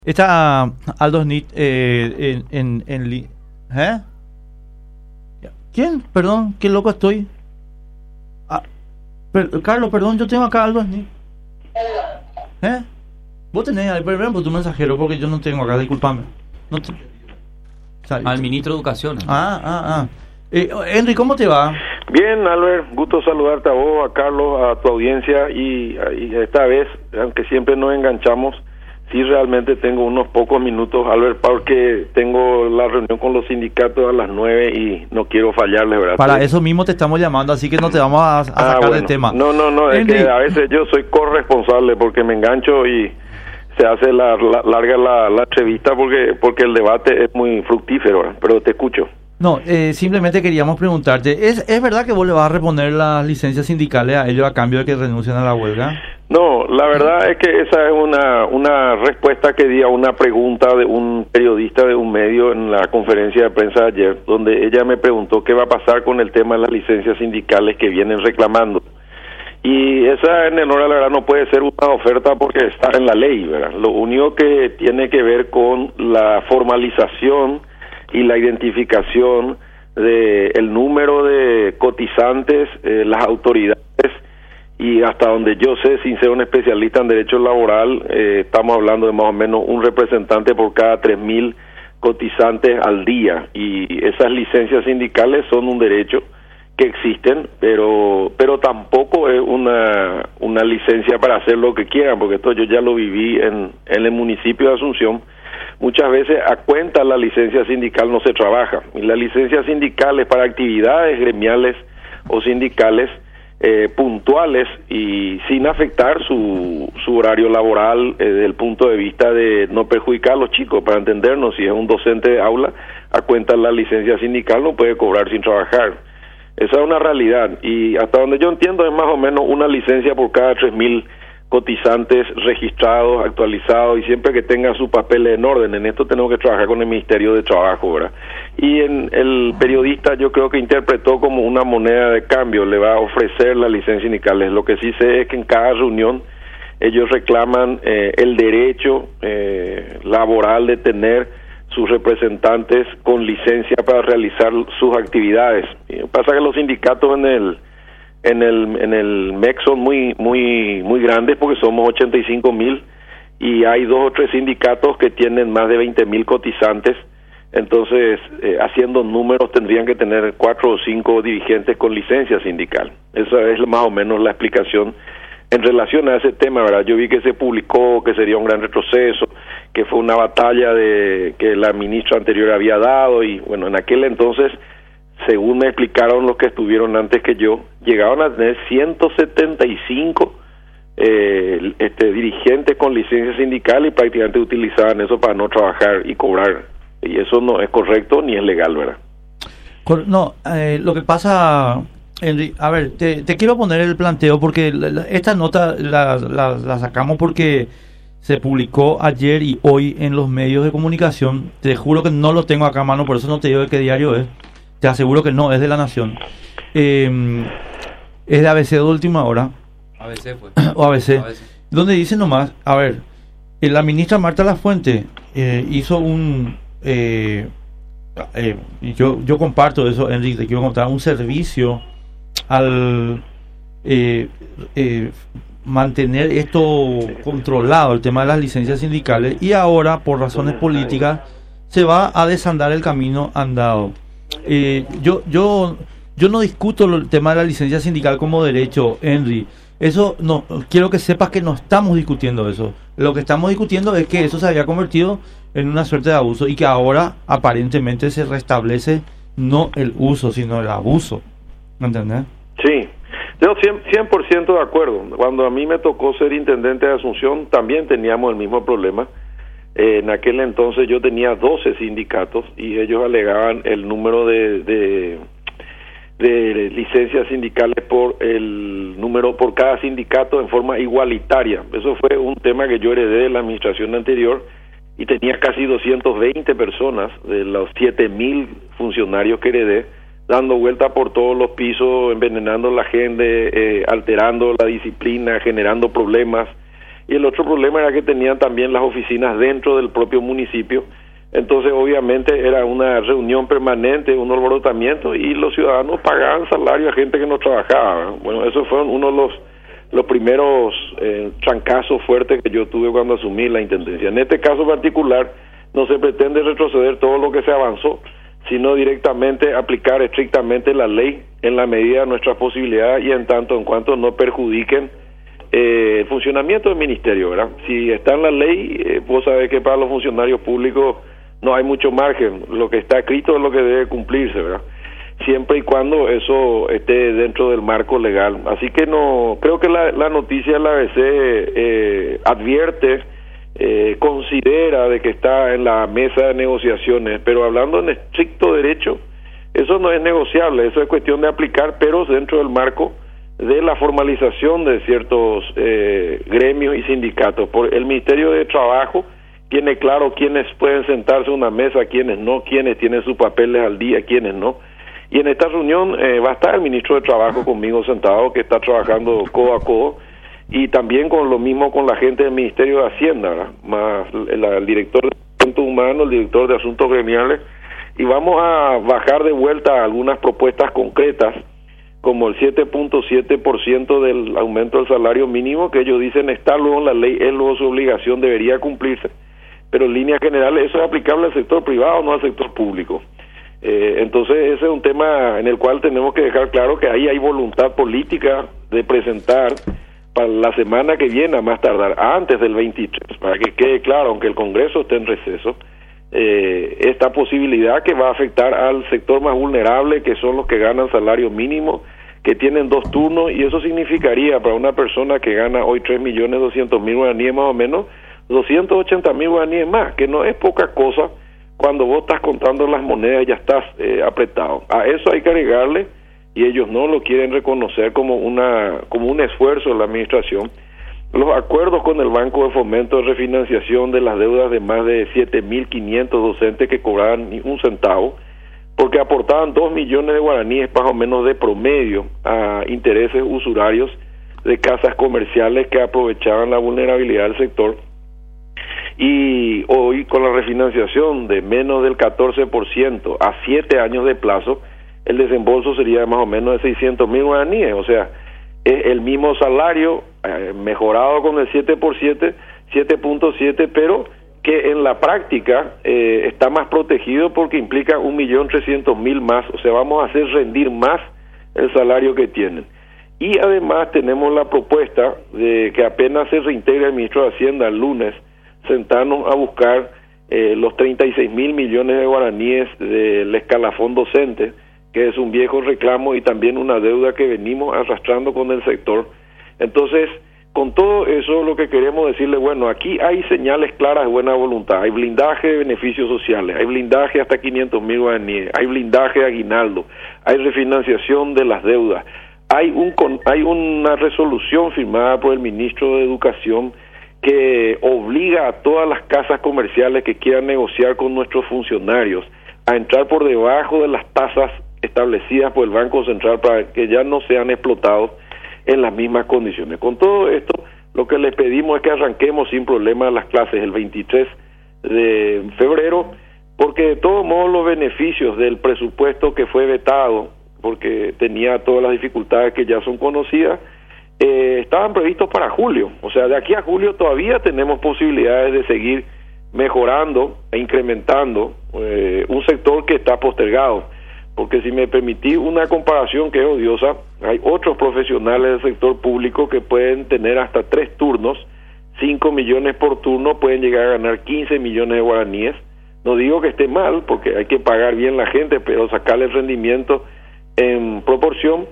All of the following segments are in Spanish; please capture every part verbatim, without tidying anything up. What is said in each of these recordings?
Está Aldo Smith eh, en, en, en li- ¿eh? ¿Quién? Perdón, qué loco estoy. Ah, per- Carlos, perdón, yo tengo acá a Aldo Smith. ¿Eh? Vos tenés ahí, perdón, por tu mensajero, porque yo no tengo acá, disculpame. No te... Sal- Al ministro de Educación. Ah, ah, ah. Eh, Henry, ¿cómo te va? Bien, Albert, gusto saludarte a vos, a Carlos, a tu audiencia y, y esta vez, aunque siempre nos enganchamos, sí realmente tengo unos pocos minutos, Albert, porque tengo la reunión con los sindicatos a las nueve y no quiero fallarles, ¿verdad? Para Sí. eso mismo te estamos llamando, así que no te vamos a, a Ah, sacar bueno. del tema. No, no, no, Henry. es que a veces yo soy corresponsable porque me engancho y se hace la, la- larga la, la entrevista porque porque el debate es muy fructífero, ¿verdad? Pero te escucho. No, eh, simplemente queríamos preguntarte, ¿es, ¿es verdad que vos le vas a reponer las licencias sindicales a ellos a cambio de que renuncien a la huelga? No, la verdad es que esa es una, una respuesta que di a una pregunta de un periodista de un medio en la conferencia de prensa de ayer, donde ella me preguntó qué va a pasar con el tema de las licencias sindicales que vienen reclamando. Y esa, en honor a la verdad, no puede ser una oferta porque está en la ley, ¿verdad? Lo único que tiene que ver con la formalización y la identificación de el número de cotizantes, eh, las autoridades, y hasta donde yo sé, sin ser un especialista en derecho laboral, eh, estamos hablando de más o menos un representante por cada tres mil cotizantes al día, y esas licencias sindicales son un derecho que existen, pero pero tampoco es una una licencia para hacer lo que quieran, porque esto yo ya lo viví en, en el municipio de Asunción. Muchas veces a cuenta la licencia sindical no se trabaja, y la licencia sindical es para actividades gremiales o sindicales eh, puntuales y sin afectar su, su horario laboral eh, desde el punto de vista de no perjudicar a los chicos. Para entendernos, si es un docente de aula, a cuenta la licencia sindical no puede cobrar sin trabajar. Esa es una realidad, y hasta donde yo entiendo es más o menos una licencia por cada tres mil cotizantes registrados, actualizados, y siempre que tengan sus papeles en orden. En esto tenemos que trabajar con el Ministerio de Trabajo, ¿verdad? Y en el periodista yo creo que interpretó como una moneda de cambio, le va a ofrecer las licencias sindicales. Lo que sí sé es que en cada reunión ellos reclaman eh, el derecho eh, laboral de tener sus representantes con licencia para realizar sus actividades. Y pasa que los sindicatos en el en el en el M E C son muy muy muy grandes porque somos ochenta y cinco mil y hay dos o tres sindicatos que tienen más de veinte mil cotizantes. Entonces, eh, haciendo números, tendrían que tener cuatro o cinco dirigentes con licencia sindical. Esa es más o menos la explicación en relación a ese tema, ¿verdad? Yo vi que se publicó que sería un gran retroceso, que fue una batalla de que la ministra anterior había dado, y bueno, en aquel entonces, según me explicaron los que estuvieron antes que yo, llegaban a tener ciento setenta y cinco eh, este, dirigentes con licencia sindical y prácticamente utilizaban eso para no trabajar y cobrar. Y eso no es correcto ni es legal, ¿verdad? Cor- No, eh, lo que pasa, Henry, a ver, te, te quiero poner el planteo porque la- la- esta nota la, la, la sacamos porque se publicó ayer y hoy en los medios de comunicación. Te juro que no lo tengo acá a mano, por eso no te digo de qué diario es. Te aseguro que no, es de La Nación. Eh, es de A B C de última hora, A veces fue. o A B C, A B C. donde dice nomás, a ver, eh, la ministra Marta Lafuente eh, hizo un... Eh, eh, y yo, yo comparto eso, Enrique, te quiero contar, un servicio al eh, eh, mantener esto controlado, el tema de las licencias sindicales, y ahora, por razones políticas, se va a desandar el camino andado. Eh, yo, yo, yo no discuto el tema de la licencia sindical como derecho, Henry. Eso no, quiero que sepas que no estamos discutiendo eso. Lo que estamos discutiendo es que eso se había convertido en una suerte de abuso y que ahora aparentemente se restablece no el uso, sino el abuso. ¿Me entendés? Sí, yo cien por ciento de acuerdo. Cuando a mí me tocó ser intendente de Asunción, también teníamos el mismo problema. Eh, en aquel entonces yo tenía doce sindicatos y ellos alegaban el número de, de, de licencias sindicales por el número por cada sindicato en forma igualitaria. Eso fue un tema que yo heredé de la administración anterior y tenía casi doscientas veinte personas de los siete mil funcionarios que heredé dando vuelta por todos los pisos, envenenando a la gente, eh, alterando la disciplina, generando problemas. y el otro problema era que tenían también las oficinas dentro del propio municipio. Entonces obviamente era una reunión permanente, un alborotamiento, y los ciudadanos pagaban salario a gente que no trabajaba. Bueno, esos fueron uno de los, los primeros eh, trancazos fuertes que yo tuve cuando asumí la intendencia. En este caso particular no se pretende retroceder todo lo que se avanzó, sino directamente aplicar estrictamente la ley en la medida de nuestras posibilidades y en tanto en cuanto no perjudiquen eh, el funcionamiento del ministerio, ¿verdad? Si está en la ley, eh, vos sabés que para los funcionarios públicos no hay mucho margen, lo que está escrito es lo que debe cumplirse, ¿verdad? Siempre y cuando eso esté dentro del marco legal. Así que no, creo que la, la noticia de la A B C eh, advierte, eh, considera de que está en la mesa de negociaciones, pero hablando en estricto derecho, eso no es negociable, eso es cuestión de aplicar, pero dentro del marco de la formalización de ciertos eh, gremios y sindicatos. Por el Ministerio de Trabajo tiene claro quiénes pueden sentarse a una mesa, quiénes no, quiénes tienen sus papeles al día, quiénes no. Y en esta reunión eh, va a estar el ministro de Trabajo conmigo sentado, que está trabajando codo a codo, y también con lo mismo con la gente del Ministerio de Hacienda, ¿verdad? Más el, el director de Asuntos Humanos, el director de Asuntos Gremiales, y vamos a bajar de vuelta algunas propuestas concretas, como el siete punto siete por ciento del aumento del salario mínimo, que ellos dicen está luego en la ley, es luego su obligación, debería cumplirse, pero en líneas generales eso es aplicable al sector privado, no al sector público. Eh, entonces ese es un tema en el cual tenemos que dejar claro que ahí hay voluntad política de presentar para la semana que viene, a más tardar, antes del veintitrés, para que quede claro, aunque el Congreso esté en receso, eh, esta posibilidad que va a afectar al sector más vulnerable, que son los que ganan salario mínimo, que tienen dos turnos, y eso significaría para una persona que gana hoy tres millones doscientos mil guaraníes más o menos, doscientos ochenta mil guaraníes más, que no es poca cosa cuando vos estás contando las monedas y ya estás eh, apretado. A eso hay que agregarle, y ellos no lo quieren reconocer como una como un esfuerzo de la administración, los acuerdos con el Banco de Fomento de refinanciación de las deudas de más de siete mil quinientos docentes que cobraban ni un centavo, porque aportaban dos millones de guaraníes más o menos de promedio a intereses usurarios de casas comerciales que aprovechaban la vulnerabilidad del sector. Y hoy con la refinanciación de menos del catorce por ciento a siete años de plazo, el desembolso sería más o menos de seiscientos mil guaraníes, o sea, es el mismo salario eh, mejorado con el siete por siete, siete punto siete, pero que en la práctica eh, está más protegido porque implica un millón trescientos mil más, o sea, vamos a hacer rendir más el salario que tienen. Y además tenemos la propuesta de que apenas se reintegre el ministro de Hacienda el lunes, sentarnos a buscar eh, los treinta y seis mil millones de guaraníes del escalafón docente, que es un viejo reclamo y también una deuda que venimos arrastrando con el sector. Entonces, con todo eso lo que queremos decirle, bueno, aquí hay señales claras de buena voluntad, hay blindaje de beneficios sociales, hay blindaje hasta quinientos mil guaraníes, hay blindaje de aguinaldo, hay refinanciación de las deudas, hay un hay una resolución firmada por el ministro de Educación que obliga a todas las casas comerciales que quieran negociar con nuestros funcionarios a entrar por debajo de las tasas establecidas por el Banco Central para que ya no sean explotados en las mismas condiciones. Con todo esto, lo que les pedimos es que arranquemos sin problema las clases el veintitrés de febrero, porque de todos modos los beneficios del presupuesto que fue vetado, porque tenía todas las dificultades que ya son conocidas, Eh, estaban previstos para julio, o sea, de aquí a julio todavía tenemos posibilidades de seguir mejorando e incrementando eh, un sector que está postergado, porque si me permitís una comparación que es odiosa, hay otros profesionales del sector público que pueden tener hasta tres turnos, cinco millones por turno, pueden llegar a ganar quince millones de guaraníes. No digo que esté mal, porque hay que pagar bien la gente, pero sacarle el rendimiento en proporción.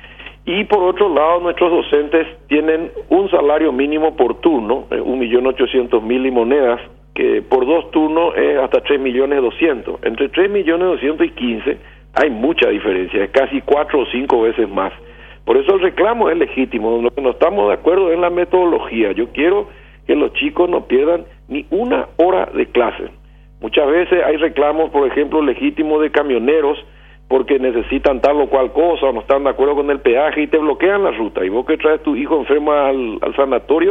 Y por otro lado, nuestros docentes tienen un salario mínimo por turno, eh, un millón ochocientos mil y monedas, que por dos turnos es hasta tres millones doscientos. Entre tres millones doscientos y quince hay mucha diferencia, es casi cuatro o cinco veces más. Por eso el reclamo es legítimo. Lo que no estamos de acuerdo es en la metodología. Yo quiero que los chicos no pierdan ni una hora de clase. Muchas veces hay reclamos, por ejemplo, legítimos de camioneros, porque necesitan tal o cual cosa, o no están de acuerdo con el peaje y te bloquean la ruta. Y vos que traes tu hijo enfermo al, al sanatorio,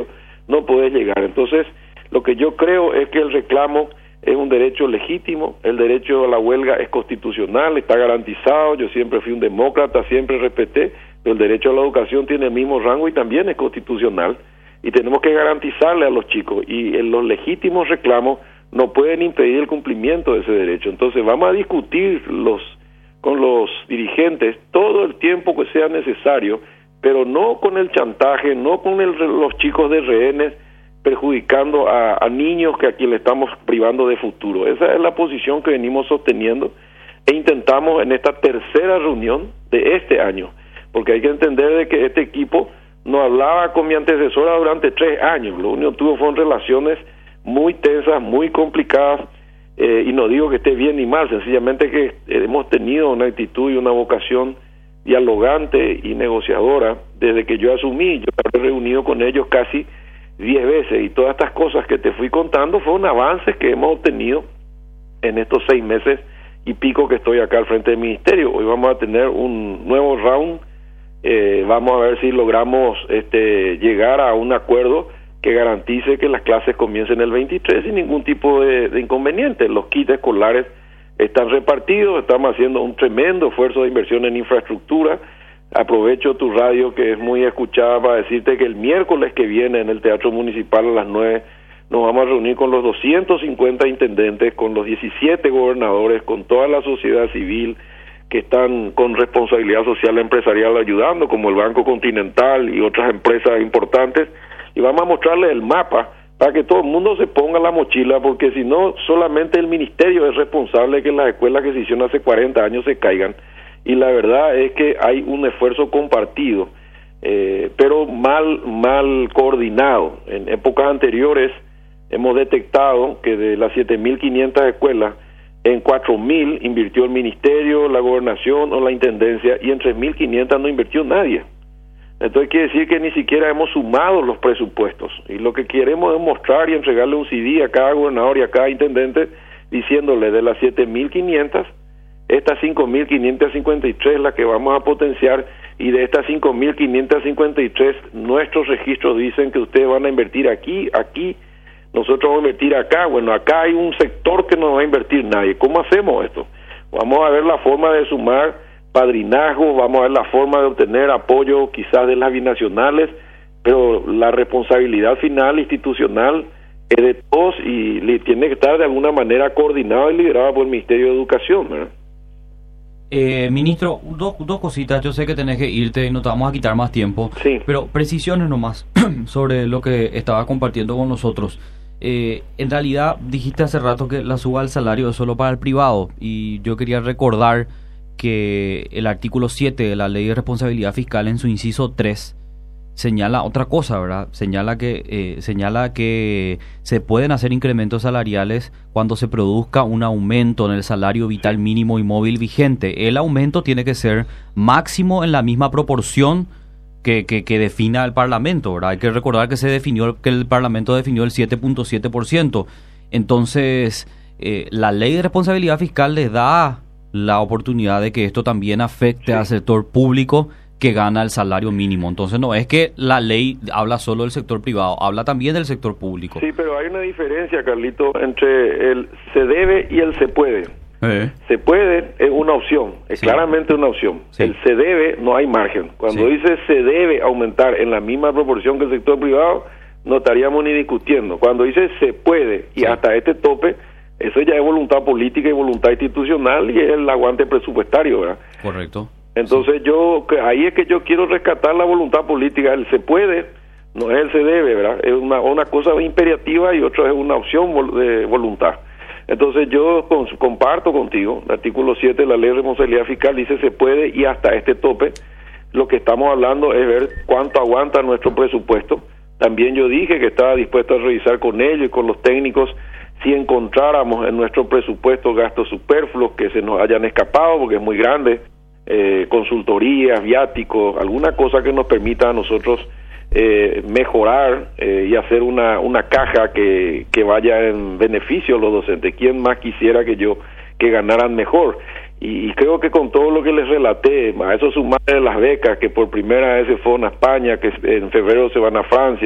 no podés llegar. Entonces, lo que yo creo es que el reclamo es un derecho legítimo, el derecho a la huelga es constitucional, está garantizado, yo siempre fui un demócrata, siempre respeté, pero el derecho a la educación tiene el mismo rango y también es constitucional, y tenemos que garantizarle a los chicos, y en los legítimos reclamos no pueden impedir el cumplimiento de ese derecho. Entonces vamos a discutir los con los dirigentes todo el tiempo que sea necesario, pero no con el chantaje, no con el, los chicos de rehenes, perjudicando a, a niños que a quien le estamos privando de futuro. Esa es la posición que venimos sosteniendo e intentamos en esta tercera reunión de este año, porque hay que entender de que este equipo no hablaba con mi antecesora durante tres años, lo único que tuvo fueron relaciones muy tensas, muy complicadas, eh, y no digo que esté bien ni mal, sencillamente que hemos tenido una actitud y una vocación dialogante y negociadora desde que yo asumí. Yo he reunido con ellos casi diez veces y todas estas cosas que te fui contando fueron avances que hemos obtenido en estos seis meses y pico que estoy acá al frente del ministerio. Hoy vamos a tener un nuevo round, eh, vamos a ver si logramos este, llegar a un acuerdo que garantice que las clases comiencen el veintitrés sin ningún tipo de, de inconveniente. Los kits escolares están repartidos, estamos haciendo un tremendo esfuerzo de inversión en infraestructura. Aprovecho tu radio que es muy escuchada para decirte que el miércoles que viene en el Teatro Municipal a las nueve nos vamos a reunir con los doscientos cincuenta intendentes, con los diecisiete gobernadores, con toda la sociedad civil que están con responsabilidad social empresarial ayudando, como el Banco Continental y otras empresas importantes, y vamos a mostrarles el mapa para que todo el mundo se ponga la mochila, porque si no, solamente el ministerio es responsable de que las escuelas que se hicieron hace cuarenta años se caigan, y la verdad es que hay un esfuerzo compartido, eh, pero mal, mal coordinado. En épocas anteriores hemos detectado que de las siete mil quinientas escuelas, en cuatro mil invirtió el ministerio, la gobernación o la intendencia, y en tres mil quinientas no invirtió nadie. Entonces quiere decir que ni siquiera hemos sumado los presupuestos, y lo que queremos es mostrar y entregarle un C D a cada gobernador y a cada intendente diciéndole de las siete mil quinientas, estas cinco mil quinientas cincuenta y tres las que vamos a potenciar, y de estas cinco mil quinientas cincuenta y tres nuestros registros dicen que ustedes van a invertir aquí, aquí, nosotros vamos a invertir acá. Bueno, acá hay un sector que no va a invertir nadie. ¿Cómo hacemos esto? Vamos a ver la forma de sumar padrinazgo, vamos a ver la forma de obtener apoyo quizás de las binacionales, pero la responsabilidad final institucional es de todos y le tiene que estar de alguna manera coordinada y liderada por el Ministerio de Educación, ¿verdad? Eh, ministro, dos, dos cositas. Yo sé que tenés que irte y no te vamos a quitar más tiempo, sí, pero precisiones nomás sobre lo que estaba compartiendo con nosotros. Eh, en realidad dijiste hace rato que la suba del salario es solo para el privado, y yo quería recordar que el artículo siete de la Ley de Responsabilidad Fiscal en su inciso tres señala otra cosa, ¿verdad? Señala que eh, señala que se pueden hacer incrementos salariales cuando se produzca un aumento en el salario vital mínimo y móvil vigente. El aumento tiene que ser máximo en la misma proporción que, que, que defina el Parlamento, ¿verdad? Hay que recordar que se definió, que el Parlamento definió el siete punto siete por ciento. Entonces, eh, la Ley de Responsabilidad Fiscal le da la oportunidad de que esto también afecte sí. al sector público que gana el salario mínimo. Entonces no es que la ley habla solo del sector privado, habla también del sector público. Sí, pero hay una diferencia, Carlito, entre el se debe y el se puede. Eh. Se puede es una opción, es sí. claramente una opción. Sí. El se debe no hay margen. Cuando sí. dice se debe aumentar en la misma proporción que el sector privado, no estaríamos ni discutiendo. Cuando dice se puede y sí. hasta este tope, eso ya es voluntad política y voluntad institucional y es el aguante presupuestario, ¿verdad? Correcto. Entonces sí. yo, ahí es que yo quiero rescatar la voluntad política. El se puede, no es el se debe, ¿verdad? Es una, una cosa imperativa y otra es una opción de voluntad. Entonces yo con, comparto contigo, el artículo siete de la Ley de Responsabilidad Fiscal dice se puede y hasta este tope. Lo que estamos hablando es ver cuánto aguanta nuestro presupuesto. También yo dije que estaba dispuesto a revisar con ellos y con los técnicos si encontráramos en nuestro presupuesto gastos superfluos que se nos hayan escapado, porque es muy grande, eh, consultorías, viáticos, alguna cosa que nos permita a nosotros eh, mejorar eh, y hacer una, una caja que, que vaya en beneficio a los docentes. ¿Quién más quisiera que yo que ganaran mejor? Y, y creo que con todo lo que les relaté, a eso sumarle las becas, que por primera vez se fueron a España, que en febrero se van a Francia,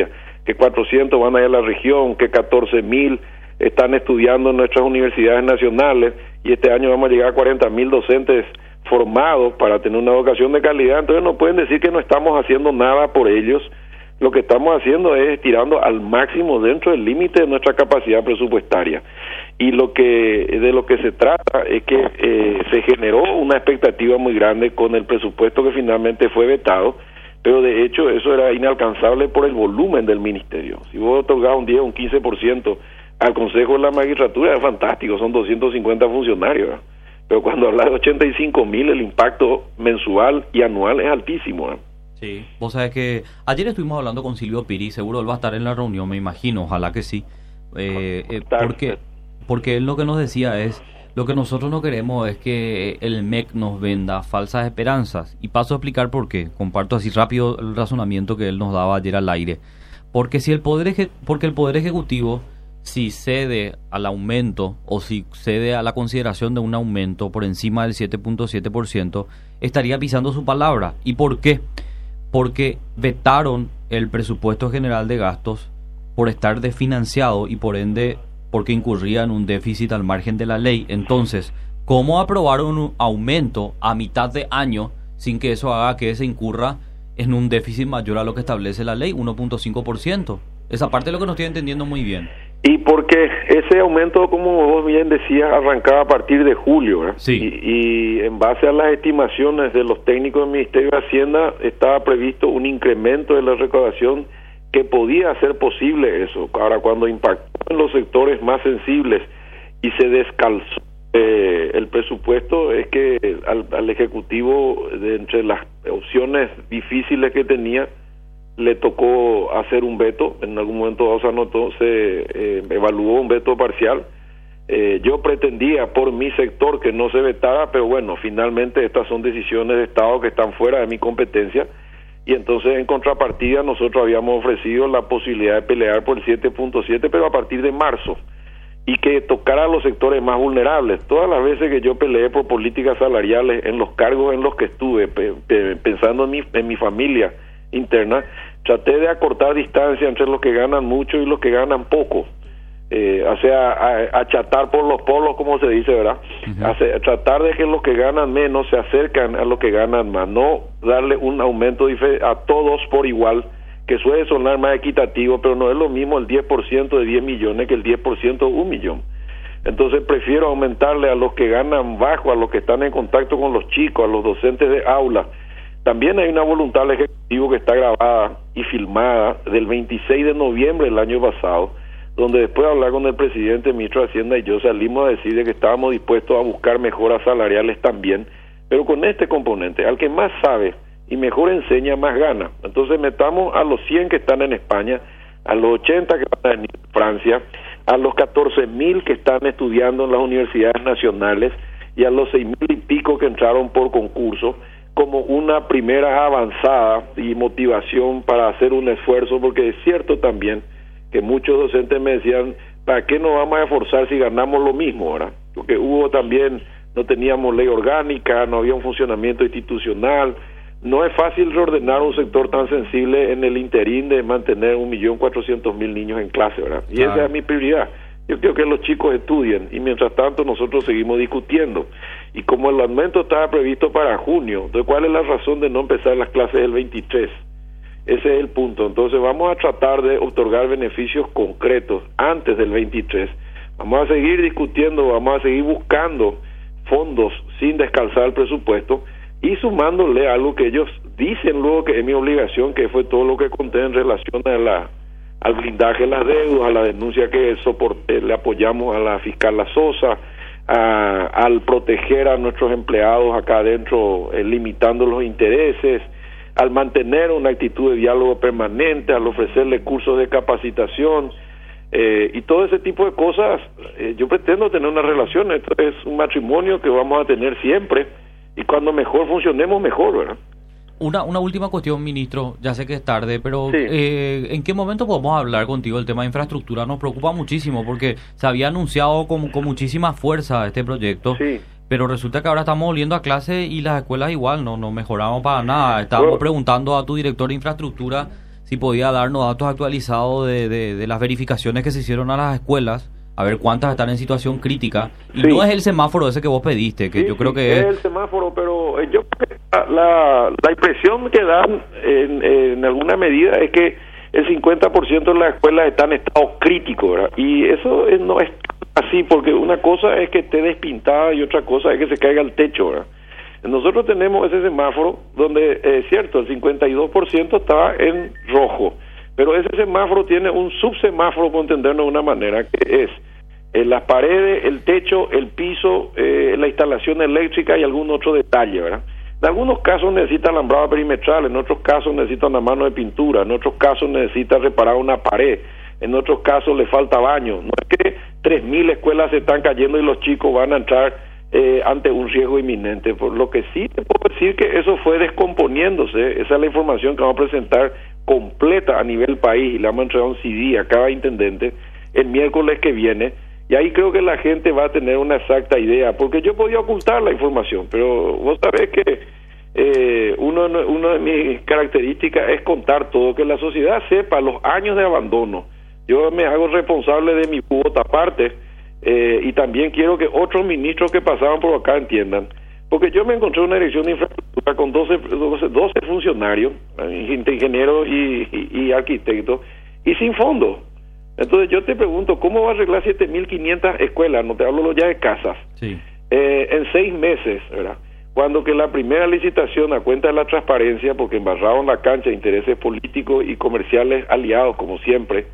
que cuatrocientos van a ir a la región, que catorce mil están estudiando en nuestras universidades nacionales y este año vamos a llegar a cuarenta mil docentes formados para tener una educación de calidad. Entonces no pueden decir que no estamos haciendo nada por ellos. Lo que estamos haciendo es tirando al máximo dentro del límite de nuestra capacidad presupuestaria. Y lo que de lo que se trata es que eh, se generó una expectativa muy grande con el presupuesto que finalmente fue vetado, pero de hecho eso era inalcanzable por el volumen del ministerio. Si vos otorgás un diez o un quince por ciento al Consejo de la Magistratura es fantástico, son doscientos cincuenta funcionarios, ¿eh? Pero cuando hablas de ochenta y cinco mil, el impacto mensual y anual es altísimo, ¿eh? Sí, vos sabés que ayer estuvimos hablando con Silvio Piri, seguro él va a estar en la reunión, me imagino, ojalá que sí, eh, eh, porque, porque él lo que nos decía es, lo que nosotros no queremos es que el M E C nos venda falsas esperanzas, y paso a explicar por qué, comparto así rápido el razonamiento que él nos daba ayer al aire, porque si el poder eje, porque el poder ejecutivo, si cede al aumento o si cede a la consideración de un aumento por encima del siete punto siete por ciento, estaría pisando su palabra. ¿Y por qué? Porque vetaron el presupuesto general de gastos por estar desfinanciado y por ende porque incurría en un déficit al margen de la ley. Entonces, ¿cómo aprobar un aumento a mitad de año sin que eso haga que se incurra en un déficit mayor a lo que establece la ley, uno punto cinco por ciento? Esa parte es lo que no estoy entendiendo muy bien. Y porque ese aumento, como vos bien decías, arrancaba a partir de julio, ¿eh? Sí. Y, y en base a las estimaciones de los técnicos del Ministerio de Hacienda, estaba previsto un incremento de la recaudación que podía hacer posible eso. Ahora, cuando impactó en los sectores más sensibles y se descalzó eh, el presupuesto, es que al, al Ejecutivo, de entre las opciones difíciles que tenía, le tocó hacer un veto. En algún momento se anotó, se eh, evaluó un veto parcial. Eh, yo pretendía por mi sector que no se vetara, pero bueno, finalmente estas son decisiones de Estado que están fuera de mi competencia, y entonces en contrapartida nosotros habíamos ofrecido la posibilidad de pelear por el siete punto siete, pero a partir de marzo, y que tocara a los sectores más vulnerables. Todas las veces que yo peleé por políticas salariales en los cargos en los que estuve, pe- pe- pensando en mi, en mi familia interna, traté de acortar distancia entre los que ganan mucho y los que ganan poco, eh, o sea, a, achatar por los polos, como se dice, ¿verdad? Uh-huh. Hace, tratar de que los que ganan menos se acercan a los que ganan más, no darle un aumento a todos por igual, que suele sonar más equitativo, pero no es lo mismo el diez por ciento de diez millones que el diez por ciento de un millón. Entonces prefiero aumentarle a los que ganan bajo, a los que están en contacto con los chicos, a los docentes de aula. También hay una voluntad del Ejecutivo que está grabada y filmada del veintiséis de noviembre del año pasado, donde después de hablar con el presidente, el ministro de Hacienda y yo salimos a decir de que estábamos dispuestos a buscar mejoras salariales también, pero con este componente: al que más sabe y mejor enseña, más gana. Entonces metamos a los cien que están en España, a los ochenta que van en Francia, a los catorce mil que están estudiando en las universidades nacionales y a los seis mil y pico que entraron por concurso, como una primera avanzada y motivación para hacer un esfuerzo, porque es cierto también que muchos docentes me decían, ¿para qué nos vamos a esforzar si ganamos lo mismo ahora? Porque hubo también, no teníamos ley orgánica, no había un funcionamiento institucional, no es fácil reordenar un sector tan sensible en el interín de mantener un millón cuatrocientos mil niños en clase, ¿verdad? Y claro, esa es mi prioridad. Yo quiero que los chicos estudien y mientras tanto nosotros seguimos discutiendo. Y como el aumento estaba previsto para junio, entonces ¿cuál es la razón de no empezar las clases el veintitrés? Ese es el punto. Entonces vamos a tratar de otorgar beneficios concretos antes del veintitrés. Vamos a seguir discutiendo, vamos a seguir buscando fondos sin descalzar el presupuesto y sumándole algo que ellos dicen luego que es mi obligación, que fue todo lo que conté en relación a la al blindaje de las deudas, a la denuncia que soporté, le apoyamos a la fiscal La Sosa, a, al proteger a nuestros empleados acá adentro, eh, limitando los intereses, al mantener una actitud de diálogo permanente, al ofrecerle cursos de capacitación, eh, y todo ese tipo de cosas. Eh, yo pretendo tener una relación, esto es un matrimonio que vamos a tener siempre, y cuando mejor funcionemos, mejor, ¿verdad? Una, una última cuestión, ministro, ya sé que es tarde, pero sí. eh, ¿en qué momento podemos hablar contigo del tema de infraestructura? Nos preocupa muchísimo porque se había anunciado con, con muchísima fuerza este proyecto, sí, pero resulta que ahora estamos volviendo a clase y las escuelas igual, no, no mejoramos para nada. Estábamos bueno. preguntando a tu director de infraestructura si si podía darnos datos actualizados de, de, de las verificaciones que se hicieron a las escuelas, a ver cuántas están en situación crítica. Y sí. no es el semáforo ese que vos pediste, que sí, yo creo sí, que es... es... el semáforo, pero yo creo que la, la impresión que dan en, en alguna medida es que el cincuenta por ciento de las escuelas están en estado crítico, ¿verdad? Y eso es, no es así, porque una cosa es que esté despintada y otra cosa es que se caiga al techo, ¿verdad? Nosotros tenemos ese semáforo donde, es eh, cierto, el cincuenta y dos por ciento está en rojo, pero ese semáforo tiene un subsemáforo, por entenderlo de una manera, que es eh, las paredes, el techo, el piso, eh, la instalación eléctrica y algún otro detalle, ¿verdad? En algunos casos necesita alambrado perimetral, en otros casos necesita una mano de pintura, en otros casos necesita reparar una pared, en otros casos le falta baño. No es que tres mil escuelas se están cayendo y los chicos van a entrar eh, ante un riesgo inminente. Por lo que sí te puedo decir que eso fue descomponiéndose. Esa es la información que vamos a presentar completa a nivel país y le vamos a entregar un C D a cada intendente el miércoles que viene. Y ahí creo que la gente va a tener una exacta idea, porque yo podía ocultar la información, pero vos sabés que eh, uno, uno de mis características es contar todo, que la sociedad sepa los años de abandono. Yo me hago responsable de mi cuota aparte, eh, y también quiero que otros ministros que pasaban por acá entiendan, porque yo me encontré una dirección de infraestructura con doce, doce, doce funcionarios, ingenieros y, y, y arquitectos, y sin fondos. Entonces yo te pregunto, ¿cómo va a arreglar siete mil quinientas escuelas? No te hablo ya de casas. Sí. Eh, en seis meses, ¿verdad? Cuando que la primera licitación, a cuenta de la transparencia, porque embarraron la cancha de intereses políticos y comerciales aliados, como siempre,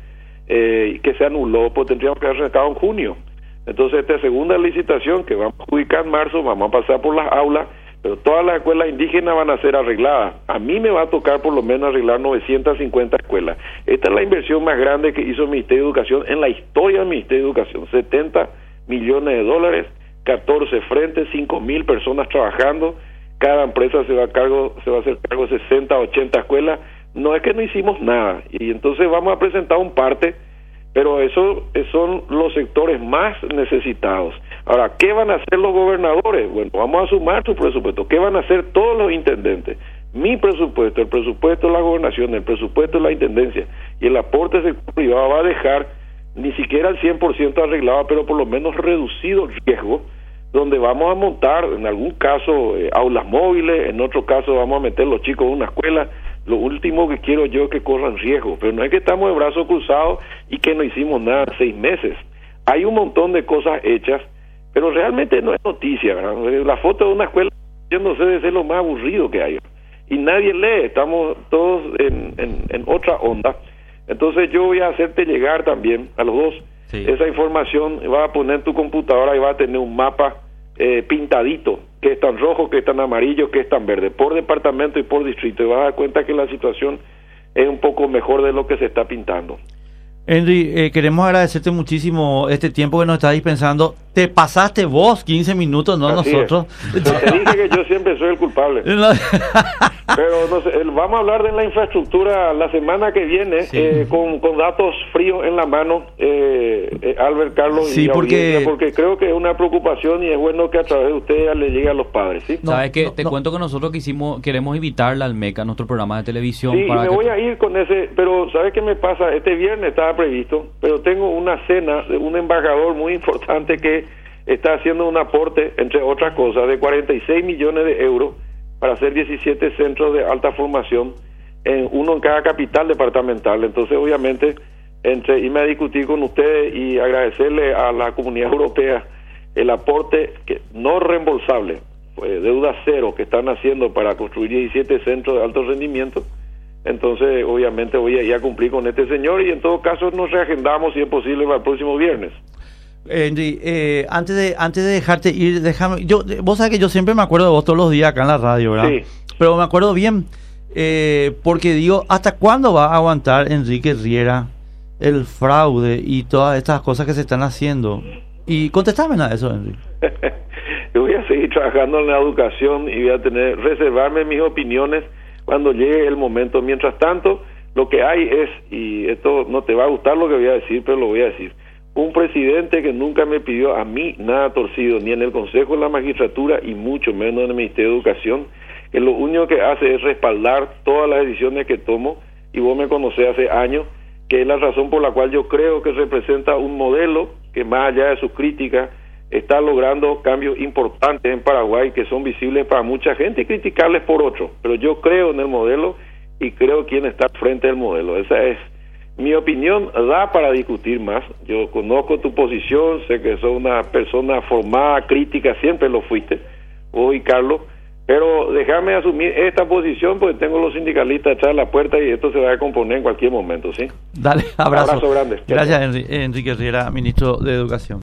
eh, que se anuló, pues tendríamos que haber sacado en junio. Entonces esta segunda licitación, que vamos a adjudicar en marzo, vamos a pasar por las aulas, pero todas las escuelas indígenas van a ser arregladas. A mí me va a tocar por lo menos arreglar novecientas cincuenta escuelas. Esta es la inversión más grande que hizo el Ministerio de Educación en la historia del Ministerio de Educación. setenta millones de dólares, catorce frentes, cinco mil personas trabajando. Cada empresa se va a cargo, se va a hacer cargo de sesenta, ochenta escuelas. No es que no hicimos nada. Y entonces vamos a presentar un parte, pero eso son los sectores más necesitados. Ahora, ¿qué van a hacer los gobernadores? Bueno, vamos a sumar su presupuesto. ¿Qué van a hacer todos los intendentes? Mi presupuesto, el presupuesto de la gobernación, el presupuesto de la intendencia y el aporte del sector privado va a dejar ni siquiera el cien por ciento arreglado, pero por lo menos reducido el riesgo, donde vamos a montar, en algún caso, eh, aulas móviles, en otro caso vamos a meter los chicos en una escuela. Lo último que quiero yo es que corran riesgo, pero no es que estamos de brazos cruzados y que no hicimos nada en seis meses. Hay un montón de cosas hechas, pero realmente no es noticia, ¿verdad? La foto de una escuela, yo no sé, debe ser lo más aburrido que hay. Y nadie lee, estamos todos en, en, en otra onda. Entonces yo voy a hacerte llegar también a los dos sí. esa información, va a poner en tu computadora y va a tener un mapa eh, pintadito, que es tan rojo, que es tan amarillo, que es tan verde, por departamento y por distrito, y vas a dar cuenta que la situación es un poco mejor de lo que se está pintando. Henry, eh, queremos agradecerte muchísimo este tiempo que nos estás dispensando. Te pasaste vos quince minutos, no Así nosotros. Te dije que yo siempre soy el culpable. No. Pero no sé, vamos a hablar de la infraestructura la semana que viene, sí. eh, con, con datos fríos en la mano, eh, eh, Albert, Carlos sí, y porque... porque creo que es una preocupación y es bueno que a través de ustedes le llegue a los padres. ¿sí? No, ¿Sabes qué? No, Te no. cuento que nosotros quisimos, queremos invitarla al MECA, nuestro programa de televisión. Sí, para y me que... voy a ir con ese, pero ¿sabes qué me pasa? Este viernes estaba previsto, pero tengo una cena de un embajador muy importante que está haciendo un aporte, entre otras cosas, de cuarenta y seis millones de euros para hacer diecisiete centros de alta formación, en uno en cada capital departamental. Entonces, obviamente, entre irme a discutir con ustedes y agradecerle a la Comunidad Europea el aporte que no reembolsable, pues, deuda cero, que están haciendo para construir diecisiete centros de alto rendimiento. Entonces, obviamente, voy a ir a cumplir con este señor y en todo caso nos reagendamos, si es posible, para el próximo viernes. Henry, eh, antes de antes de dejarte ir, déjame, yo, vos sabés que yo siempre me acuerdo de vos todos los días acá en la radio, ¿verdad? Sí. Pero me acuerdo bien, eh, porque digo, ¿hasta cuándo va a aguantar Enrique Riera el fraude y todas estas cosas que se están haciendo? Y contestame a eso, Henry. Yo voy a seguir trabajando en la educación y voy a tener, reservarme mis opiniones cuando llegue el momento. Mientras tanto, lo que hay es, y esto no te va a gustar lo que voy a decir, pero lo voy a decir, un presidente que nunca me pidió a mí nada torcido, ni en el Consejo de la Magistratura y mucho menos en el Ministerio de Educación, que lo único que hace es respaldar todas las decisiones que tomo, y vos me conocés hace años, que es la razón por la cual yo creo que representa un modelo que, más allá de sus críticas, está logrando cambios importantes en Paraguay que son visibles para mucha gente y criticables por otros. Pero yo creo en el modelo y creo quién está frente al modelo. Esa es mi opinión, da para discutir más. Yo conozco tu posición, sé que sos una persona formada, crítica, siempre lo fuiste, vos y Carlos, pero déjame asumir esta posición porque tengo los sindicalistas atrás de la puerta y esto se va a componer en cualquier momento, ¿sí? Dale, abrazo. Abrazo grande. Gracias, Enrique Riera, ministro de Educación.